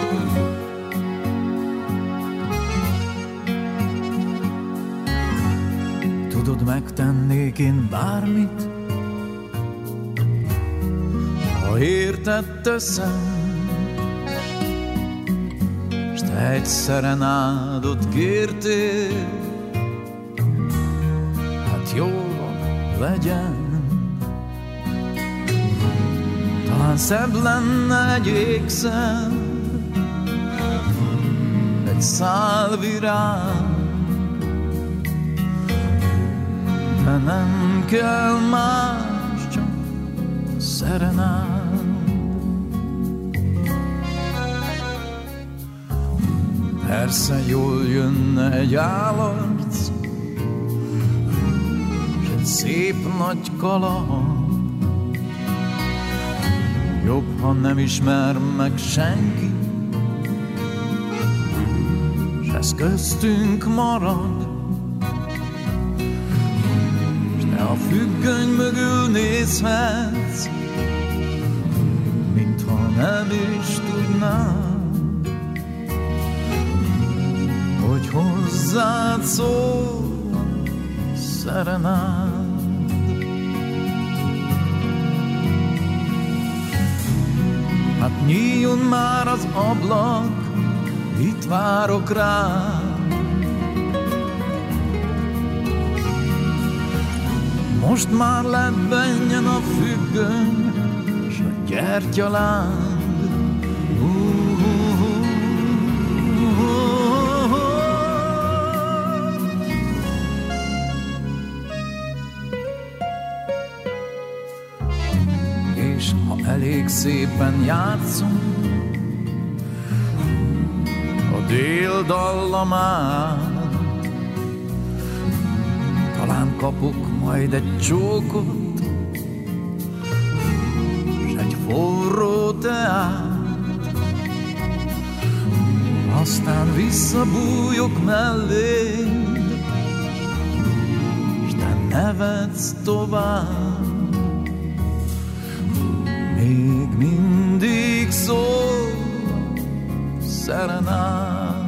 Tudod, megtennék én bármit, ha érted teszem, s te egy szerenádot kértél, hát jó legyen. Talán szebb lenne egy ékszer, egy szál virág, de nem kell más, csak szerenád. Persze jól jönne egy állarc, s egy szép nagy kaland. Jobb, ha nem ismer meg senki, s ez köztünk marad. S te a függöny mögül nézhetsz, mintha nem is tudnád, hogy hozzád szól a szerenád. Hát nyíljon már az ablak, itt várok rád. Most már lebbenjen a függöny, s a gyertyaláng. És ha elég szépen játszunk a dél dallamát, talán kapok majd egy csókot, s egy forró teát, aztán visszabújok melléd, s te nevetsz tovább. Még mindig szól szerenád.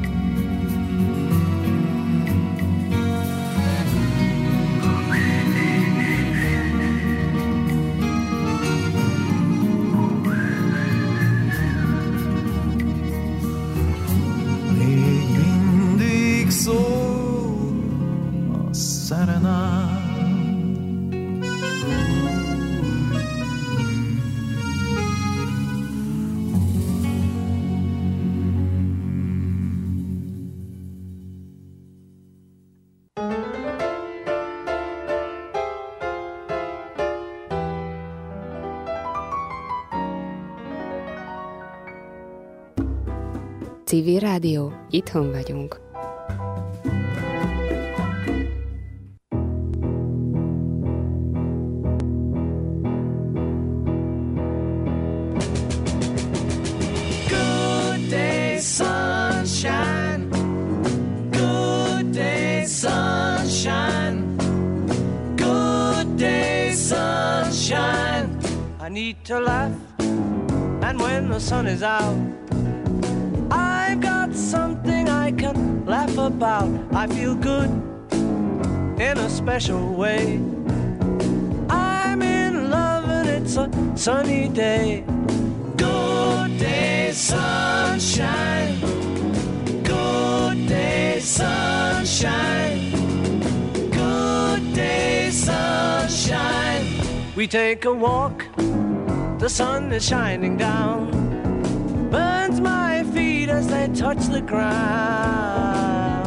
Még mindig szól a szerenád. Civil Rádió, itthon vagyunk. Good day, sunshine. Good day, sunshine. Good day, sunshine. I need to laugh, and when the sun is out, I've got something I can laugh about. I feel good in a special way. I'm in love and it's a sunny day. Good day, sunshine. Good day, sunshine. Good day, sunshine. We take a walk, the sun is shining down, burns my feet as they touch the ground.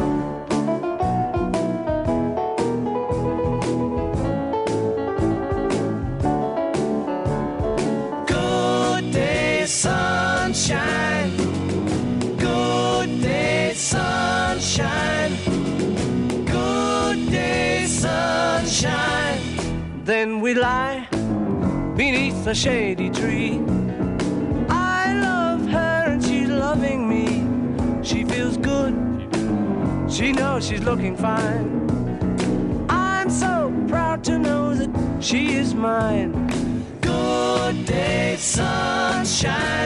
Good day, sunshine. Good day, sunshine. Good day, sunshine. Then we lie beneath a shady tree. Loving me, she feels good, she knows she's looking fine. I'm so proud to know that she is mine. Good day, sunshine.